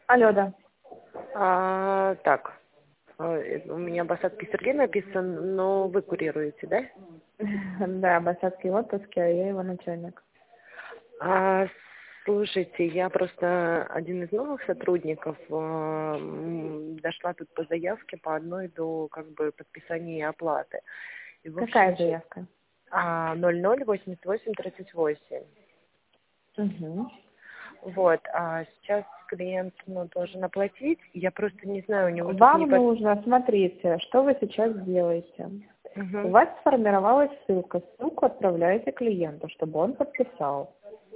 Алло, да. Так, у меня в осадке Сергей написан, но вы курируете, да? Да, Басадский в отпуске, а я его начальник. Слушайте, я просто один из новых сотрудников, дошла тут по заявке по одной до как бы подписания и оплаты. И, в общем, Какая заявка? 008838. Угу. Вот, а сейчас клиент должен оплатить. Я просто не знаю, у него тут не Вам нужно, смотрите, что вы сейчас делаете. У Угу. вас сформировалась ссылка. Ссылку отправляете клиенту, чтобы он подписал.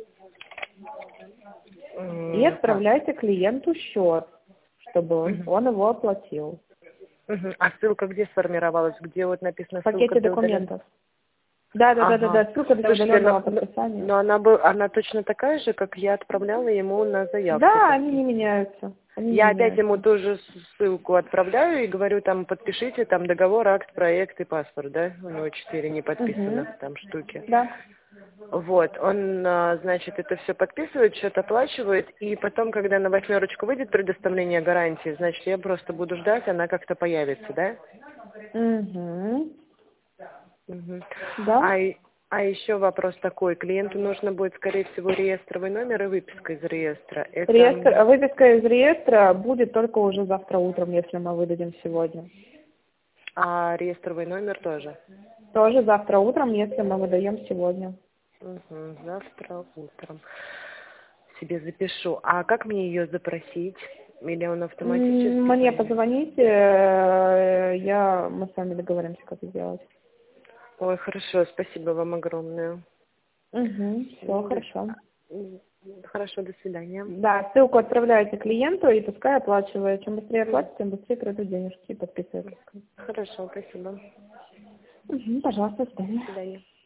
И Так. отправляйте клиенту счет, чтобы Мгм. он его оплатил. Мгм. А ссылка где сформировалась? Где вот написано В ссылка пакете для удаления? документов. Да, Ага. ссылка для Слушайте, удаленного но, подписания. но она точно такая же, как я отправляла ему на заявку. Да, они не меняются. Они не Я опять ему меняются. тоже ссылку отправляю и говорю, там, подпишите, там, договор, акт, проект и паспорт, да? У него 4 не Угу. подписанных там штуки. Да. Вот, он, значит, это все подписывает, что-то оплачивает, и потом, когда на 8 выйдет предоставление гарантии, значит, я просто буду ждать, она как-то появится, да? Угу. Мгм. Да. А еще вопрос такой. Клиенту нужно будет, скорее всего, реестровый номер и выписка из реестра. Выписка из реестра будет только уже завтра утром, если мы выдадим сегодня. А реестровый номер тоже? Тоже завтра утром, если мы выдаем сегодня. Угу, завтра утром. Себе запишу. А как мне ее запросить? Или он автоматически Мне появится? позвоните, мы с вами договоримся, как сделать. Ой, хорошо, спасибо вам огромное. Угу, все хорошо. Хорошо, до свидания. Да, ссылку отправляете клиенту и пускай оплачивает. Чем быстрее оплатит, тем быстрее придут денежки и подписывается. Хорошо, спасибо. Угу, пожалуйста, до До свидания. свидания.